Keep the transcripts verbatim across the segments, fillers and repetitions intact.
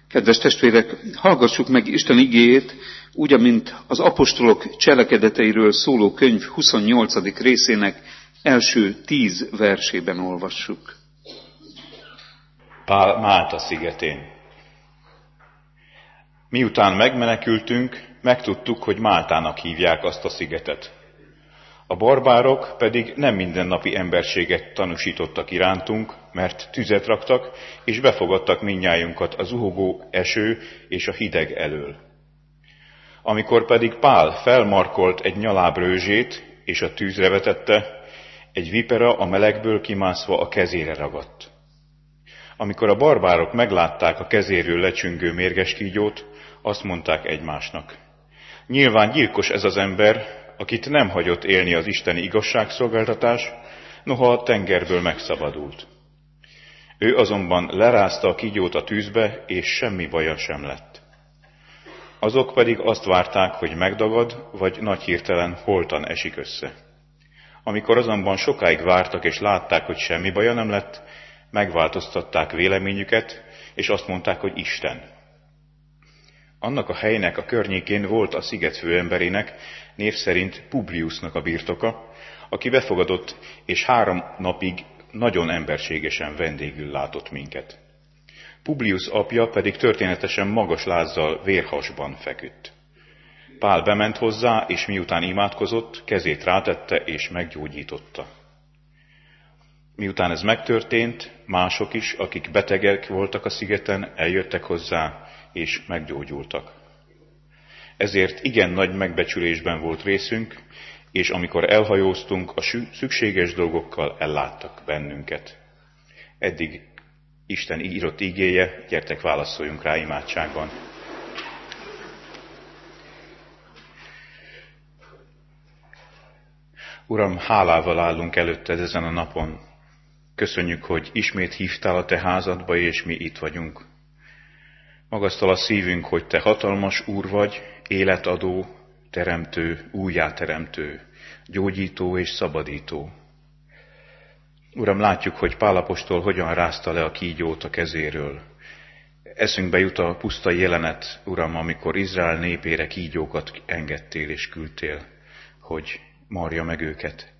Kedves testvérek, hallgassuk meg Isten igéjét, úgy, amint az apostolok cselekedeteiről szóló könyv huszonnyolcadik részének első tíz versében olvassuk. Pál Málta szigetén. Miután megmenekültünk, megtudtuk, hogy Máltának hívják azt a szigetet. A barbárok pedig nem mindennapi emberséget tanúsítottak irántunk, mert tüzet raktak, és befogadtak mindnyájunkat a zuhogó eső és a hideg elől. Amikor pedig Pál felmarkolt egy nyaláb rőzsét, és a tűzre vetette, egy vipera a melegből kimászva a kezére ragadt. Amikor a barbárok meglátták a kezéről lecsüngő mérges kígyót, azt mondták egymásnak: nyilván gyilkos ez az ember, akit nem hagyott élni az isteni igazságszolgáltatás, noha a tengerből megszabadult. Ő azonban lerázta a kígyót a tűzbe, és semmi baja sem lett. Azok pedig azt várták, hogy megdagad, vagy nagy hirtelen holtan esik össze. Amikor azonban sokáig vártak, és látták, hogy semmi baja nem lett, megváltoztatták véleményüket, és azt mondták, hogy Isten. Annak a helynek a környékén volt a sziget főemberének, név szerint Publiusnak a birtoka, aki befogadott, és három napig nagyon emberségesen vendégül látott minket. Publius apja pedig történetesen magas lázzal vérhasban feküdt. Pál bement hozzá, és miután imádkozott, kezét rátette, és meggyógyította. Miután ez megtörtént, mások is, akik betegek voltak a szigeten, eljöttek hozzá, és meggyógyultak. Ezért igen nagy megbecsülésben volt részünk, és amikor elhajóztunk, a szükséges dolgokkal elláttak bennünket. Eddig Isten írott igéje, gyertek, válaszoljunk rá imádságban. Uram, hálával állunk előtted ezen a napon. Köszönjük, hogy ismét hívtál a te házadba, és mi itt vagyunk. Magasztal a szívünk, hogy te hatalmas Úr vagy, életadó, teremtő, újjáteremtő, gyógyító és szabadító. Uram, látjuk, hogy Pál apostol hogyan rázta le a kígyót a kezéről. Eszünkbe jut a puszta jelenet, Uram, amikor Izrael népére kígyókat engedtél és küldtél, hogy marja meg őket.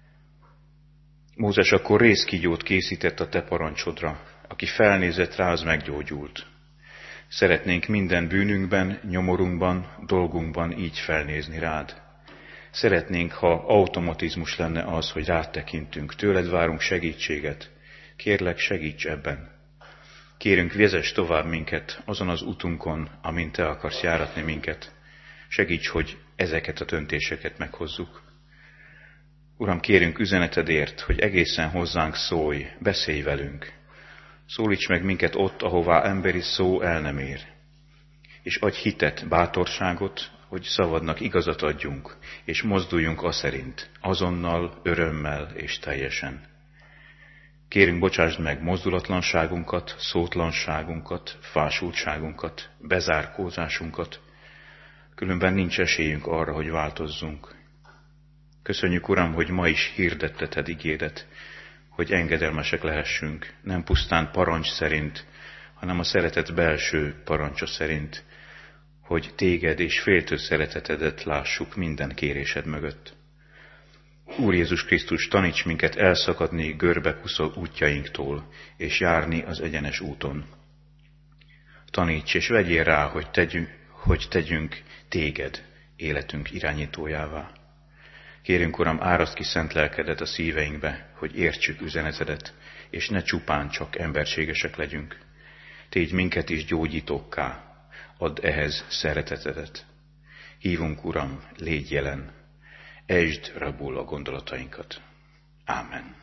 Mózes akkor rézkígyót készített a te parancsodra, aki felnézett rá, az meggyógyult. Szeretnénk minden bűnünkben, nyomorunkban, dolgunkban így felnézni rád. Szeretnénk, ha automatizmus lenne az, hogy rád tekintünk, tőled várunk segítséget. Kérlek, segíts ebben. Kérünk, vezess tovább minket azon az utunkon, amin te akarsz járatni minket. Segíts, hogy ezeket a döntéseket meghozzuk. Uram, kérünk üzenetedért, hogy egészen hozzánk szólj, beszélj velünk. Szólíts meg minket ott, ahová emberi szó el nem ér. És adj hitet, bátorságot, hogy szavadnak igazat adjunk, és mozduljunk aszerint, azonnal, örömmel és teljesen. Kérünk, bocsásd meg mozdulatlanságunkat, szótlanságunkat, fásultságunkat, bezárkózásunkat, különben nincs esélyünk arra, hogy változzunk. Köszönjük, Uram, hogy ma is hirdetteted igédet, hogy engedelmesek lehessünk, nem pusztán parancs szerint, hanem a szeretet belső parancsa szerint, hogy téged és féltő szeretetedet lássuk minden kérésed mögött. Úr Jézus Krisztus, taníts minket elszakadni görbepuszó útjainktól, és járni az egyenes úton. Taníts és vegyél rá, hogy tegyünk, hogy tegyünk téged életünk irányítójává. Kérünk, Uram, áraszd ki szent lelkedet a szíveinkbe, hogy értsük üzenetedet, és ne csupán csak emberségesek legyünk. Tégy minket is gyógyítókká, add ehhez szeretetedet. Hívunk, Uram, légy jelen, ejtsd rabul a gondolatainkat. Ámen.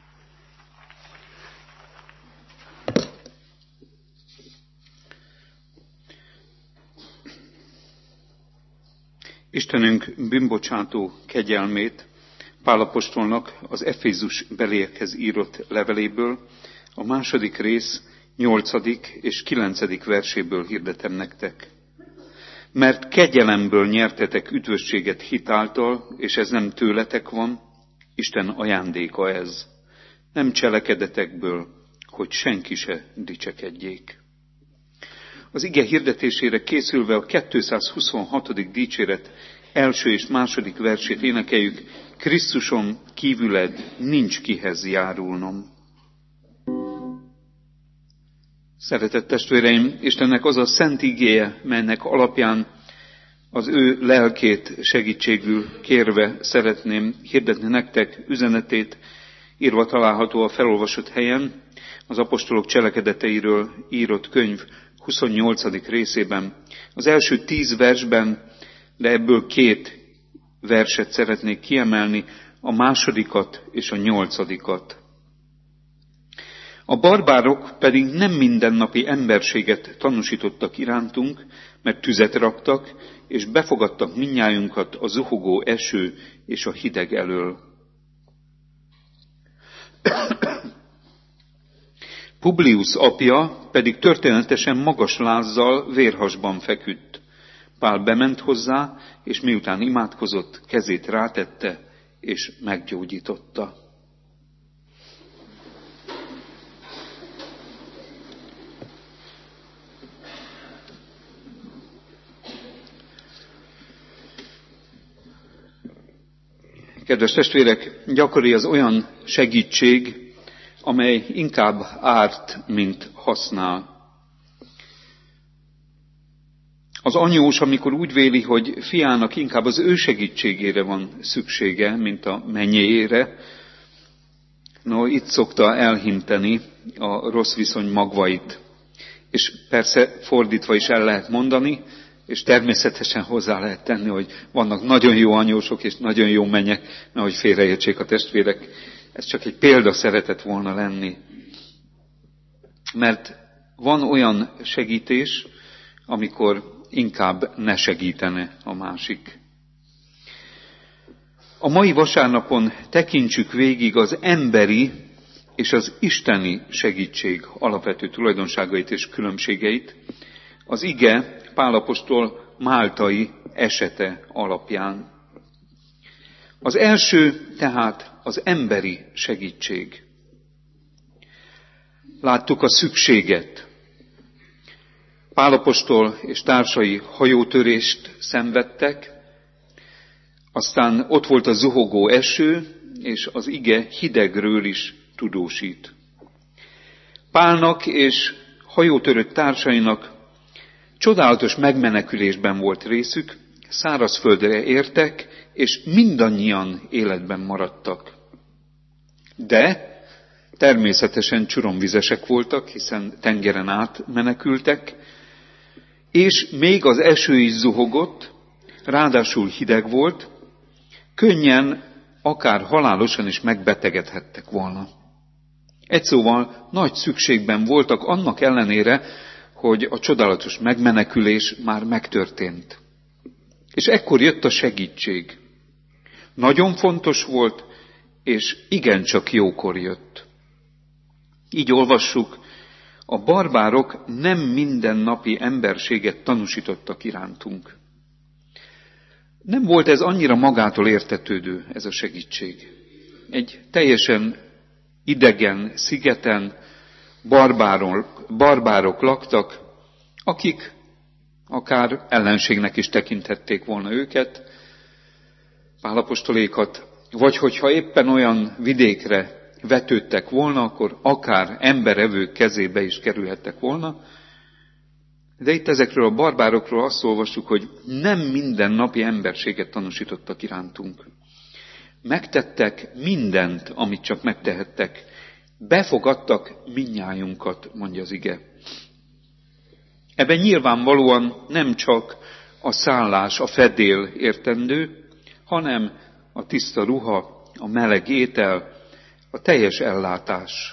Istenünk bűnbocsátó kegyelmét Pál apostolnak az Efézus beliekhez írott leveléből, a második rész nyolcadik és kilencedik verséből hirdetem nektek. Mert kegyelemből nyertetek üdvösséget hitáltal, és ez nem tőletek van, Isten ajándéka ez, nem cselekedetekből, hogy senki se dicsekedjék. Az ige hirdetésére készülve a kétszázhuszonhatodik dicséret első és második versét énekeljük. Krisztuson kívüled nincs kihez járulnom. Szeretett testvéreim, Istennek az a szent igéje, melynek alapján az ő lelkét segítségül kérve szeretném hirdetni nektek üzenetét, írva található a felolvasott helyen, az apostolok cselekedeteiről írott könyv huszonnyolcadik részében. Az első tíz versben, de ebből két verset szeretnék kiemelni, a másodikat és a nyolcadikat. A barbárok pedig nem mindennapi emberséget tanúsítottak irántunk, mert tüzet raktak, és befogadtak mindnyájunkat a zuhogó eső és a hideg elől. Publius apja pedig történetesen magas lázzal vérhasban feküdt. Pál bement hozzá, és miután imádkozott, kezét rátette, és meggyógyította. Kedves testvérek, gyakori az olyan segítség, amely inkább árt, mint használ. Az anyós, amikor úgy véli, hogy fiának inkább az ő segítségére van szüksége, mint a mennyéjére, no, itt szokta elhinteni a rossz viszony magvait. És persze fordítva is el lehet mondani, és természetesen hozzá lehet tenni, hogy vannak nagyon jó anyósok és nagyon jó mennyek, nehogy félreértsék a testvérek. Ez csak egy példa szeretett volna lenni. Mert van olyan segítés, amikor inkább ne segítene a másik. A mai vasárnapon tekintsük végig az emberi és az isteni segítség alapvető tulajdonságait és különbségeit, az ige Pál apostol máltai esete alapján. Az első tehát az emberi segítség. Láttuk a szükséget. Pál apostol és társai hajótörést szenvedtek, aztán ott volt a zuhogó eső, és az ige hidegről is tudósít. Pálnak és hajótörött társainak csodálatos megmenekülésben volt részük, szárazföldre értek, és mindannyian életben maradtak. De természetesen csuromvizesek voltak, hiszen tengeren át menekültek, és még az eső is zuhogott, ráadásul hideg volt, könnyen, akár halálosan is megbetegedhettek volna. Egy szóval nagy szükségben voltak annak ellenére, hogy a csodálatos megmenekülés már megtörtént. És ekkor jött a segítség. Nagyon fontos volt, és igencsak jókor jött. Így olvassuk, a barbárok nem mindennapi emberséget tanúsítottak irántunk. Nem volt ez annyira magától értetődő, ez a segítség. Egy teljesen idegen szigeten barbárok, barbárok laktak, akik akár ellenségnek is tekinthették volna őket, Pál apostolékat, vagy hogyha éppen olyan vidékre vetődtek volna, akkor akár emberevők kezébe is kerülhettek volna. De itt ezekről a barbárokról azt olvassuk, hogy nem minden napi emberséget tanúsítottak irántunk. Megtettek mindent, amit csak megtehettek. Befogadtak mindnyájunkat, mondja az ige. Ebben nyilvánvalóan nem csak a szállás, a fedél értendő, hanem a tiszta ruha, a meleg étel, a teljes ellátás.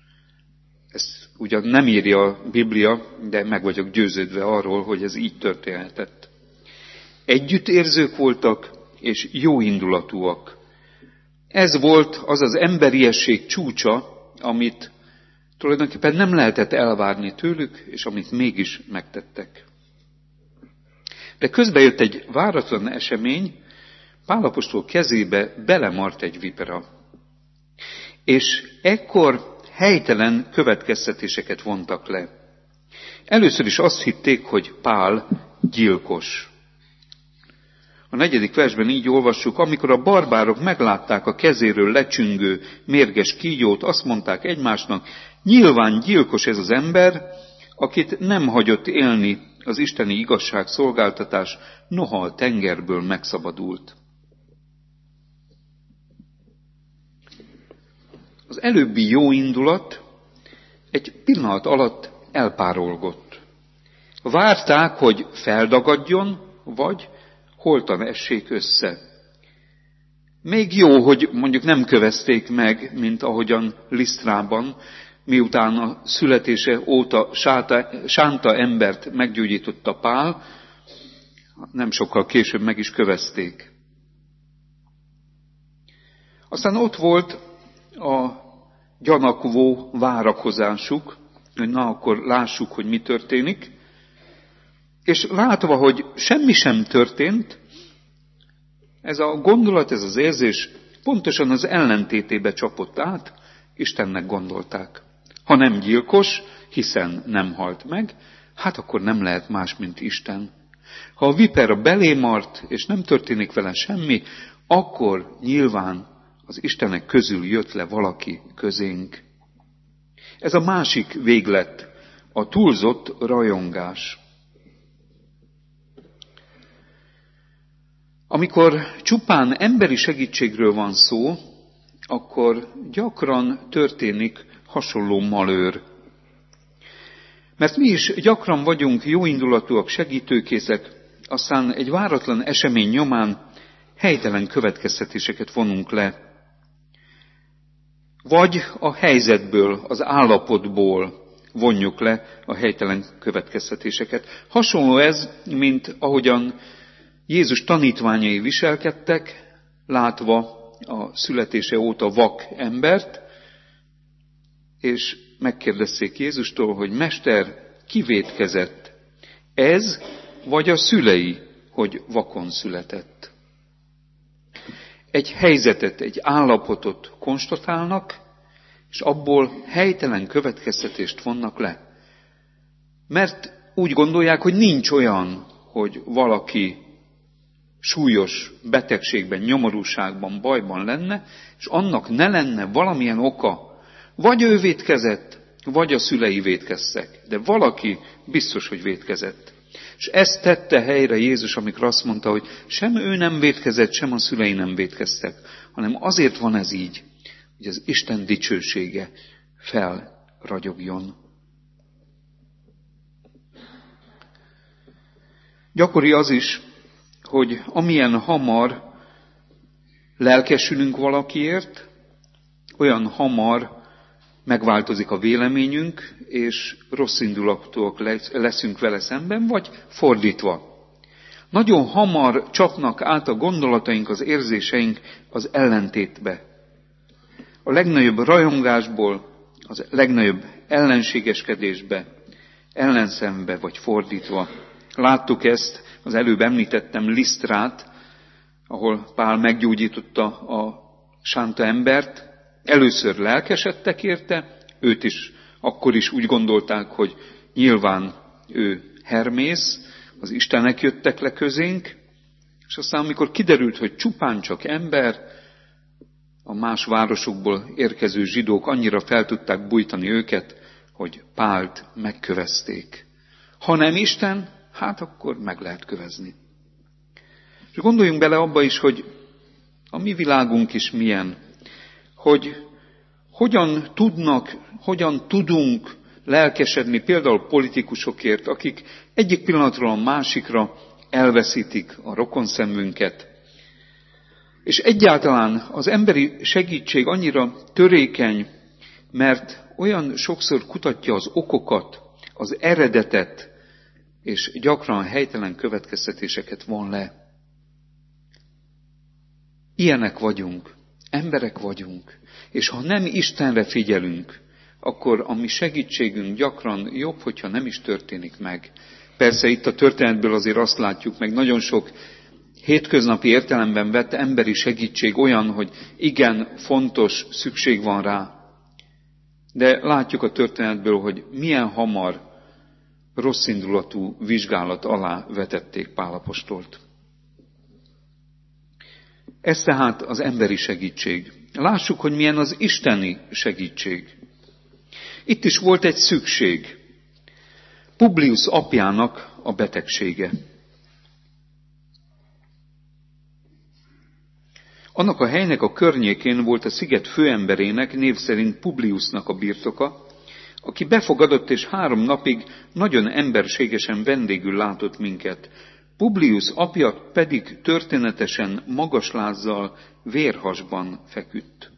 Ezt ugyan nem írja a Biblia, de meg vagyok győződve arról, hogy ez így történhetett. Együttérzők voltak, és jóindulatúak. Ez volt az az emberiesség csúcsa, amit tulajdonképpen nem lehetett elvárni tőlük, és amit mégis megtettek. De közben jött egy váratlan esemény, Pál apostol kezébe belemart egy vipera. És ekkor helytelen következtetéseket vontak le. Először is azt hitték, hogy Pál gyilkos. A negyedik versben így olvassuk, amikor a barbárok meglátták a kezéről lecsüngő mérges kígyót, azt mondták egymásnak, nyilván gyilkos ez az ember, akit nem hagyott élni az isteni igazságszolgáltatás, noha a tengerből megszabadult. Az előbbi jó indulat egy pillanat alatt elpárolgott. Várták, hogy feldagadjon, vagy holtan essék össze. Még jó, hogy mondjuk nem kövezték meg, mint ahogyan Lisztrában, miután a születése óta sáta, sánta embert meggyógyította Pál, nem sokkal később meg is kövezték. Aztán ott volt a gyanakvó várakozásuk, hogy na akkor lássuk, hogy mi történik, és látva, hogy semmi sem történt, ez a gondolat, ez az érzés pontosan az ellentétébe csapott át, Istennek gondolták. Ha nem gyilkos, hiszen nem halt meg, hát akkor nem lehet más, mint Isten. Ha a vipera belé mart, és nem történik vele semmi, akkor nyilván az Istenek közül jött le valaki közénk. Ez a másik véglet, a túlzott rajongás. Amikor csupán emberi segítségről van szó, akkor gyakran történik hasonló malőr. Mert mi is gyakran vagyunk jóindulatúak, segítőkészek, aztán egy váratlan esemény nyomán helytelen következtetéseket vonunk le. Vagy a helyzetből, az állapotból vonjuk le a helytelen következtetéseket. Hasonló ez, mint ahogyan Jézus tanítványai viselkedtek, látva a születése óta vak embert, és megkérdezték Jézustól, hogy Mester, ki vétkezett? Ez vagy a szülei, hogy vakon született? Egy helyzetet, egy állapotot konstatálnak, és abból helytelen következtetést vonnak le. Mert úgy gondolják, hogy nincs olyan, hogy valaki súlyos betegségben, nyomorúságban, bajban lenne, és annak ne lenne valamilyen oka. Vagy ő vétkezett, vagy a szülei vétkeztek. De valaki biztos, hogy vétkezett. És ezt tette helyre Jézus, amikor azt mondta, hogy sem ő nem vétkezett, sem a szülei nem vétkeztek, hanem azért van ez így, hogy az Isten dicsősége felragyogjon. Gyakori az is, hogy amilyen hamar lelkesülünk valakiért, olyan hamar megváltozik a véleményünk, és rossz indulatúak leszünk vele szemben, vagy fordítva. Nagyon hamar csapnak át a gondolataink, az érzéseink az ellentétbe. A legnagyobb rajongásból, az legnagyobb ellenségeskedésbe, ellenszembe, vagy fordítva. Láttuk ezt, az előbb említettem Lisztrát, ahol Pál meggyógyította a sánta embert. Először lelkesedtek érte, őt is akkor is úgy gondolták, hogy nyilván ő Hermész, az Istenek jöttek le közénk, és aztán amikor kiderült, hogy csupán csak ember, a más városokból érkező zsidók annyira fel tudták bújtani őket, hogy Pált megkövezték. Ha nem Isten, hát akkor meg lehet kövezni. És gondoljunk bele abba is, hogy a mi világunk is milyen, hogy hogyan tudnak, hogyan tudunk lelkesedni például politikusokért, akik egyik pillanatról a másikra elveszítik a rokonszemünket. És egyáltalán az emberi segítség annyira törékeny, mert olyan sokszor kutatja az okokat, az eredetet, és gyakran helytelen következtetéseket von le. Ilyenek vagyunk, emberek vagyunk, és ha nem Istenre figyelünk, akkor a mi segítségünk gyakran jobb, hogyha nem is történik meg. Persze itt a történetből azért azt látjuk meg, nagyon sok hétköznapi értelemben vett emberi segítség olyan, hogy igen, fontos, szükség van rá. De látjuk a történetből, hogy milyen hamar rosszindulatú vizsgálat alá vetették Pál apostolt. Ez tehát az emberi segítség. Lássuk, hogy milyen az isteni segítség. Itt is volt egy szükség. Publius apjának a betegsége. Annak a helynek a környékén volt a sziget főemberének, név szerint Publiusnak a birtoka, aki befogadott és három napig nagyon emberségesen vendégül látott minket. Publius apja pedig történetesen magas lázzal, vérhasban feküdt.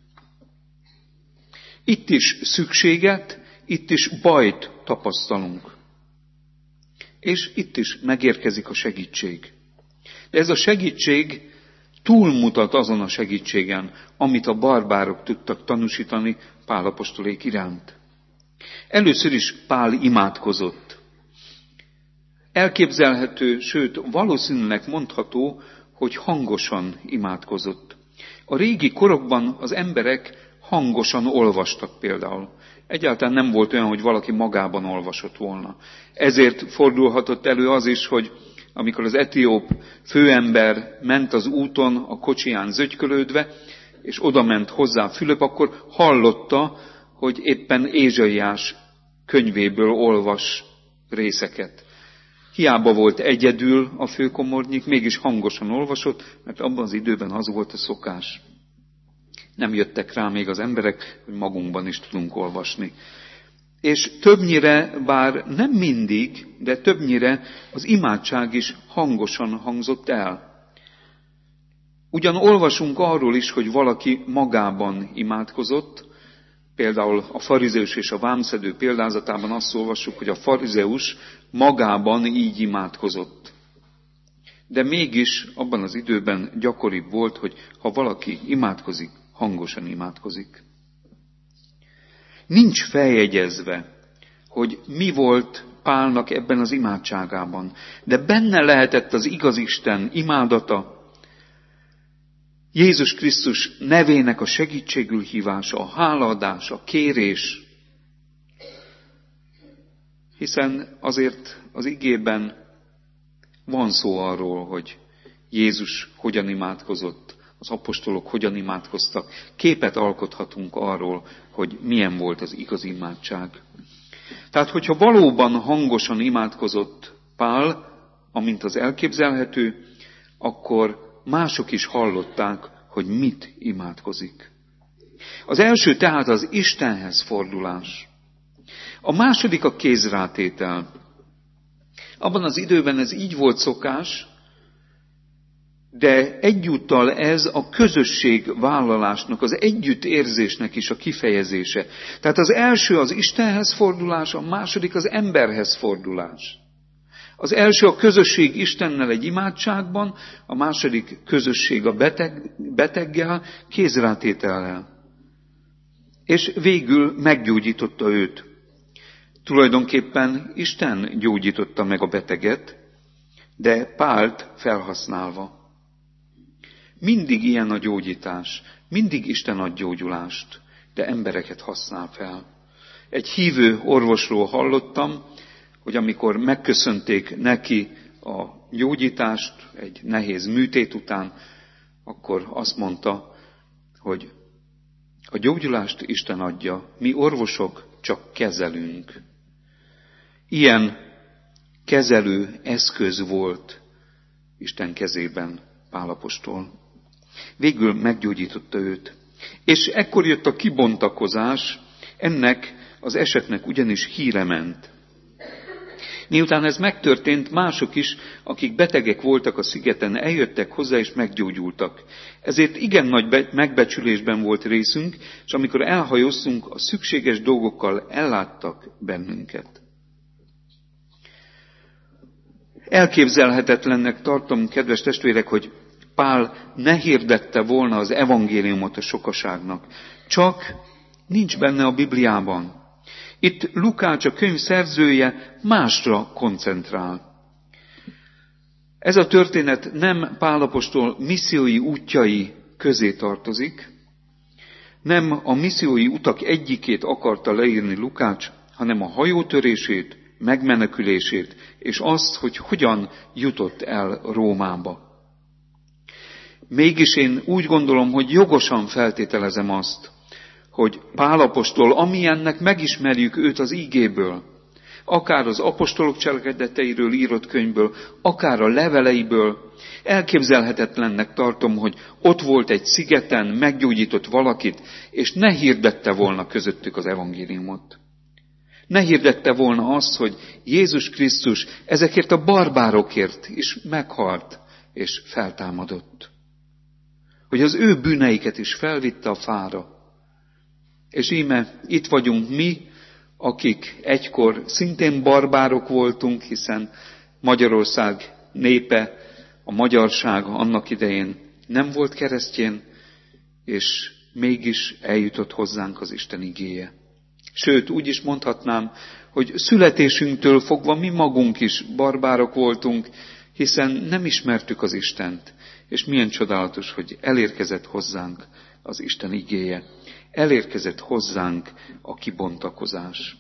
Itt is szükséget, itt is bajt tapasztalunk. És itt is megérkezik a segítség. De ez a segítség túlmutat azon a segítségen, amit a barbárok tudtak tanúsítani Pál apostolék iránt. Először is Pál imádkozott. Elképzelhető, sőt valószínűleg mondható, hogy hangosan imádkozott. A régi korokban az emberek hangosan olvastak például. Egyáltalán nem volt olyan, hogy valaki magában olvasott volna. Ezért fordulhatott elő az is, hogy amikor az etióp főember ment az úton a kocsiján zögykölődve, és oda ment hozzá Fülöp, akkor hallotta, hogy éppen Ézsaiás könyvéből olvas részeket. Hiába volt egyedül a főkomornyik, mégis hangosan olvasott, mert abban az időben az volt a szokás. Nem jöttek rá még az emberek, hogy magunkban is tudunk olvasni. És többnyire, bár nem mindig, de többnyire az imádság is hangosan hangzott el. Ugyan olvasunk arról is, hogy valaki magában imádkozott, például a farizeus és a vámszedő példázatában azt olvassuk, hogy a farizeus magában így imádkozott. De mégis abban az időben gyakoribb volt, hogy ha valaki imádkozik, hangosan imádkozik. Nincs feljegyezve, hogy mi volt Pálnak ebben az imádságában, de benne lehetett az igaz Isten imádata, Jézus Krisztus nevének a segítségül hívása, a hálaadás, a kérés. Hiszen azért az igében van szó arról, hogy Jézus hogyan imádkozott, az apostolok hogyan imádkoztak. Képet alkothatunk arról, hogy milyen volt az igazi imádság. Tehát, hogyha valóban hangosan imádkozott Pál, amint az elképzelhető, akkor mások is hallották, hogy mit imádkozik. Az első tehát az Istenhez fordulás. A második a kézrátétel. Abban az időben ez így volt szokás, de egyúttal ez a közösség vállalásnak, az együttérzésnek is a kifejezése. Tehát az első az Istenhez fordulás, a második az emberhez fordulás. Az első a közösség Istennel egy imádságban, a második közösség a beteg, beteggel, kézrátétellel. És végül meggyógyította őt. Tulajdonképpen Isten gyógyította meg a beteget, de Pált felhasználva. Mindig ilyen a gyógyítás, mindig Isten ad gyógyulást, de embereket használ fel. Egy hívő orvosról hallottam, hogy amikor megköszönték neki a gyógyítást egy nehéz műtét után, akkor azt mondta, hogy a gyógyulást Isten adja, mi orvosok csak kezelünk. Ilyen kezelő eszköz volt Isten kezében Pál apostol. Végül meggyógyította őt. És ekkor jött a kibontakozás, ennek az esetnek ugyanis híre ment. Miután ez megtörtént, mások is, akik betegek voltak a szigeten, eljöttek hozzá és meggyógyultak. Ezért igen nagy megbecsülésben volt részünk, és amikor elhajóztunk, a szükséges dolgokkal elláttak bennünket. Elképzelhetetlennek tartom, kedves testvérek, hogy Pál ne hirdette volna az evangéliumot a sokaságnak. Csak nincs benne a Bibliában. Itt Lukács, a könyv szerzője, másra koncentrál. Ez a történet nem Pál apostol missziói útjai közé tartozik, nem a missziói utak egyikét akarta leírni Lukács, hanem a hajótörését, megmenekülését, és azt, hogy hogyan jutott el Rómába. Mégis én úgy gondolom, hogy jogosan feltételezem azt, hogy Pál apostol, amilyennek megismerjük őt az ígéből, akár az apostolok cselekedeteiről írott könyvből, akár a leveleiből, elképzelhetetlennek tartom, hogy ott volt egy szigeten, meggyógyított valakit, és ne hirdette volna közöttük az evangéliumot. Ne hirdette volna azt, hogy Jézus Krisztus ezekért a barbárokért is meghalt és feltámadott. Hogy az ő bűneiket is felvitte a fára. És íme itt vagyunk mi, akik egykor szintén barbárok voltunk, hiszen Magyarország népe, a magyarság annak idején nem volt keresztjén, és mégis eljutott hozzánk az Isten igéje. Sőt, úgy is mondhatnám, hogy születésünktől fogva mi magunk is barbárok voltunk, hiszen nem ismertük az Istent. És milyen csodálatos, hogy elérkezett hozzánk az Isten igéje. Elérkezett hozzánk a kibontakozás.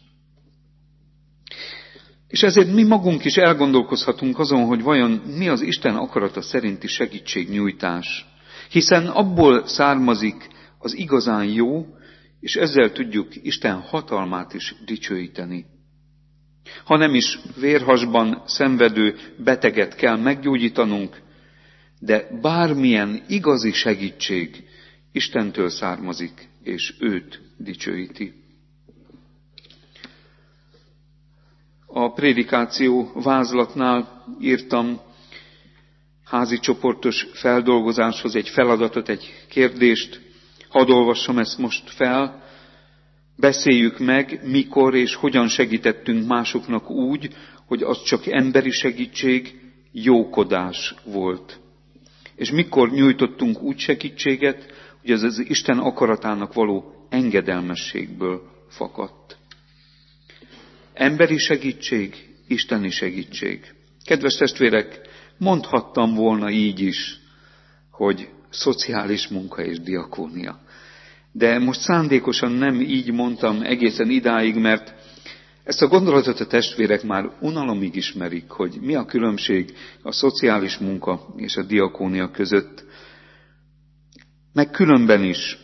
És ezért mi magunk is elgondolkozhatunk azon, hogy vajon mi az Isten akarata szerinti segítségnyújtás. Hiszen abból származik az igazán jó, és ezzel tudjuk Isten hatalmát is dicsőíteni. Ha nem is vérhasban szenvedő beteget kell meggyógyítanunk, de bármilyen igazi segítség Istentől származik, és őt dicsőíti. A prédikáció vázlatnál írtam házi csoportos feldolgozáshoz egy feladatot, egy kérdést. Hadd olvassam ezt most fel. Beszéljük meg, mikor és hogyan segítettünk másoknak úgy, hogy az csak emberi segítség, jókodás volt. És mikor nyújtottunk úgy segítséget, hogy ez az Isten akaratának való engedelmességből fakadt. Emberi segítség, isteni segítség. Kedves testvérek, mondhattam volna így is, hogy szociális munka és diakónia. De most szándékosan nem így mondtam egészen idáig, mert ezt a gondolatot a testvérek már unalomig ismerik, hogy mi a különbség a szociális munka és a diakónia között. Meg különben is.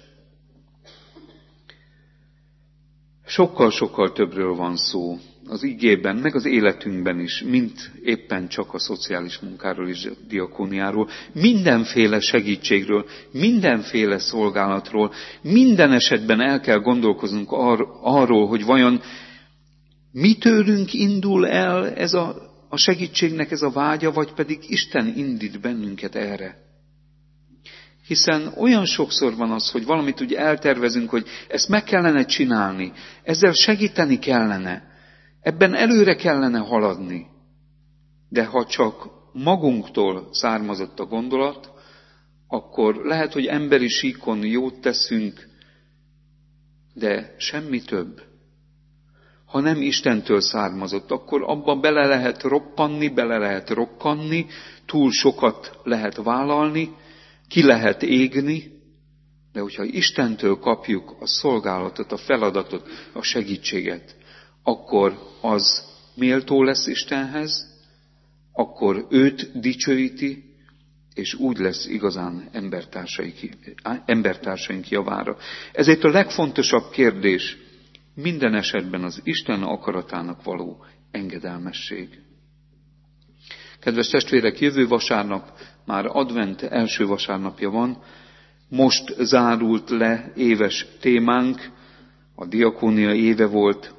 Sokkal-sokkal többről van szó az igében, meg az életünkben is, mint éppen csak a szociális munkáról és a diakóniáról. Mindenféle segítségről, mindenféle szolgálatról, minden esetben el kell gondolkoznunk ar- arról, hogy vajon mi tőlünk indul el ez a, a segítségnek ez a vágya, vagy pedig Isten indít bennünket erre. Hiszen olyan sokszor van az, hogy valamit úgy eltervezünk, hogy ezt meg kellene csinálni, ezzel segíteni kellene, ebben előre kellene haladni. De ha csak magunktól származott a gondolat, akkor lehet, hogy emberi síkon jót teszünk, de semmi több. Ha nem Istentől származott, akkor abba bele lehet roppanni, bele lehet rokkanni, túl sokat lehet vállalni, ki lehet égni, de hogyha Istentől kapjuk a szolgálatot, a feladatot, a segítséget, akkor az méltó lesz Istenhez, akkor őt dicsőíti, és úgy lesz igazán embertársaink, embertársaink javára. Ezért a legfontosabb kérdés minden esetben az Isten akaratának való engedelmesség. Kedves testvérek, jövő vasárnap már advent első vasárnapja van, most zárult le éves témánk, a diakónia éve volt.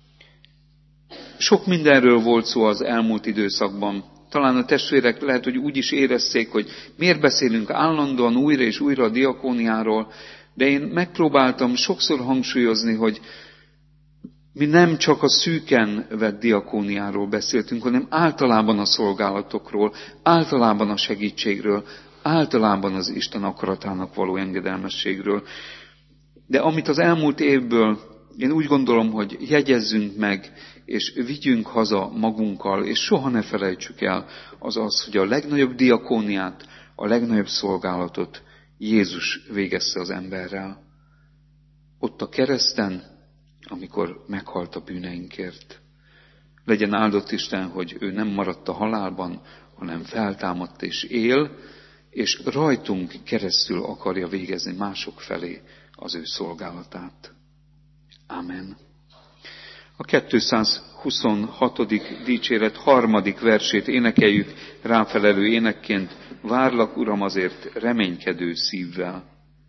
Sok mindenről volt szó az elmúlt időszakban. Talán a testvérek lehet, hogy úgy is érezzék, hogy miért beszélünk állandóan újra és újra a diakóniáról, de én megpróbáltam sokszor hangsúlyozni, hogy mi nem csak a szűken vett diakóniáról beszéltünk, hanem általában a szolgálatokról, általában a segítségről, általában az Isten akaratának való engedelmességről. De amit az elmúlt évből én úgy gondolom, hogy jegyezzünk meg, és vigyünk haza magunkkal, és soha ne felejtsük el, az az, hogy a legnagyobb diakóniát, a legnagyobb szolgálatot Jézus végezte az emberrel. Ott a kereszten, amikor meghalt a bűneinkért. Legyen áldott Isten, hogy ő nem maradt a halálban, hanem feltámadt és él, és rajtunk keresztül akarja végezni mások felé az ő szolgálatát. Amen. A kétszázhuszonhatodik dicséret harmadik versét énekeljük ráfelelő énekként. Várlak, Uram, azért reménykedő szívvel.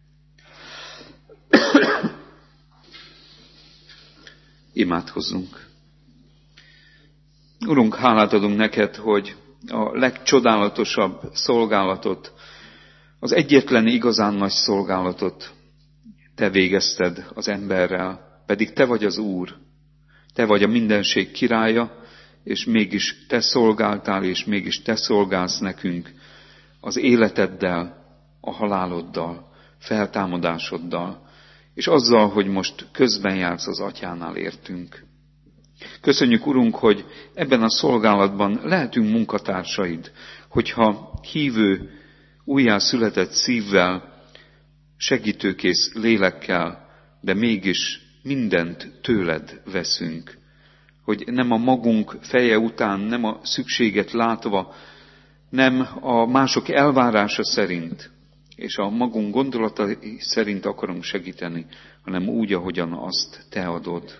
Imádkozzunk. Urunk, hálát adunk neked, hogy a legcsodálatosabb szolgálatot, az egyetlen igazán nagy szolgálatot te végezted az emberrel, pedig te vagy az Úr, te vagy a mindenség királya, és mégis te szolgáltál, és mégis te szolgálsz nekünk az életeddel, a haláloddal, feltámadásoddal, és azzal, hogy most közben jársz az Atyánál értünk. Köszönjük, Urunk, hogy ebben a szolgálatban lehetünk munkatársaid, hogyha hívő, újjászületett szívvel, segítőkész lélekkel, de mégis mindent tőled veszünk. Hogy nem a magunk feje után, nem a szükséget látva, nem a mások elvárása szerint, és a magunk gondolatai szerint akarunk segíteni, hanem úgy, ahogyan azt te adod.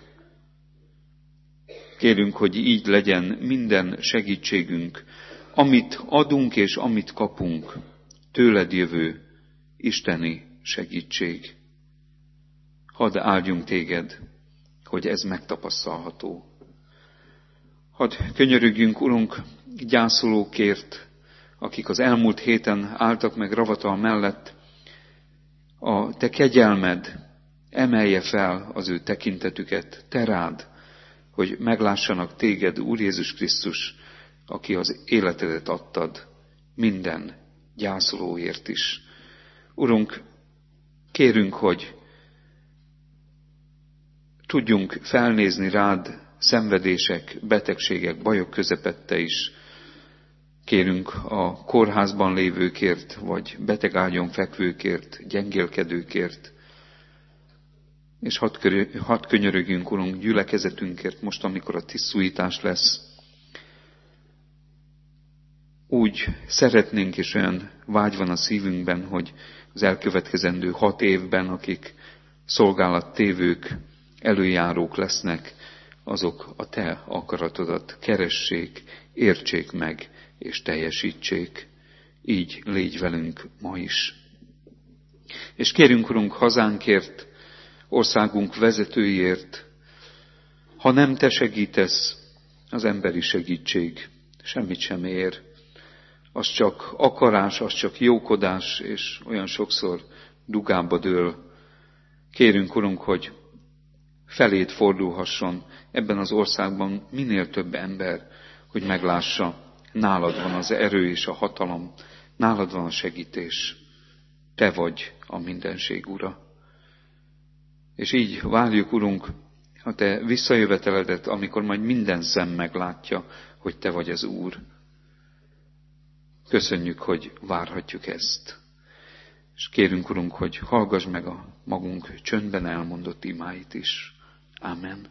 Kérünk, hogy így legyen minden segítségünk, amit adunk és amit kapunk, tőled jövő isteni segítség. Hadd áldjunk téged, hogy ez megtapasztalható. Hadd könyörögjünk, Urunk, gyászolókért, akik az elmúlt héten álltak meg ravatal mellett, a te kegyelmed emelje fel az ő tekintetüket, te rád, hogy meglássanak téged, Úr Jézus Krisztus, aki az életedet adtad minden gyászolóért is. Urunk, kérünk, hogy tudjunk felnézni rád szenvedések, betegségek, bajok közepette is. Kérünk a kórházban lévőkért, vagy betegágyon fekvőkért, gyengélkedőkért. És hadd, körül, hadd könyörögjünk, Urunk, gyülekezetünkért most, amikor a tisztújítás lesz. Úgy szeretnénk, és olyan vágy van a szívünkben, hogy az elkövetkezendő hat évben, akik szolgálattévők, előjárók lesznek, azok a te akaratodat keressék, értsék meg és teljesítsék. Így légy velünk ma is. És kérünk, Urunk, hazánkért, országunk vezetőiért, ha nem te segítesz, az emberi segítség semmit sem ér. Az csak akarás, az csak jókodás, és olyan sokszor dugába dől. Kérünk, Urunk, hogy feléd fordulhasson ebben az országban minél több ember, hogy meglássa, nálad van az erő és a hatalom, nálad van a segítés. Te vagy a mindenség Ura. És így várjuk, Urunk, a te visszajöveteledet, amikor majd minden szem meglátja, hogy te vagy az Úr. Köszönjük, hogy várhatjuk ezt. És kérünk, Urunk, hogy hallgass meg a magunk csöndben elmondott imáit is. Amen.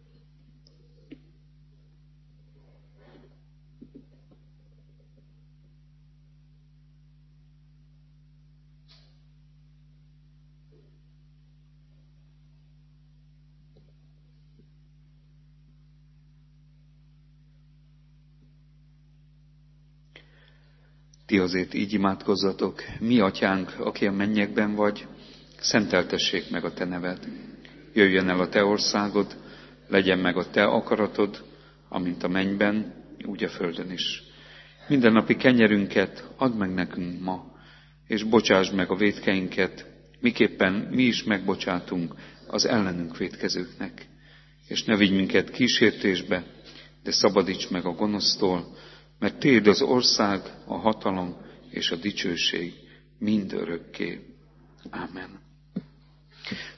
Ti azért így imádkozzatok: mi atyánk, aki a mennyekben vagy, szenteltessék meg a te neved. Jöjjön el a te országod, legyen meg a te akaratod, amint a mennyben, úgy a földön is. Mindennapi kenyerünket add meg nekünk ma, és bocsásd meg a vétkeinket, miképpen mi is megbocsátunk az ellenünk vétkezőknek. És ne vigy minket kísértésbe, de szabadíts meg a gonosztól, mert tiéd az ország, a hatalom és a dicsőség mind örökké. Ámen.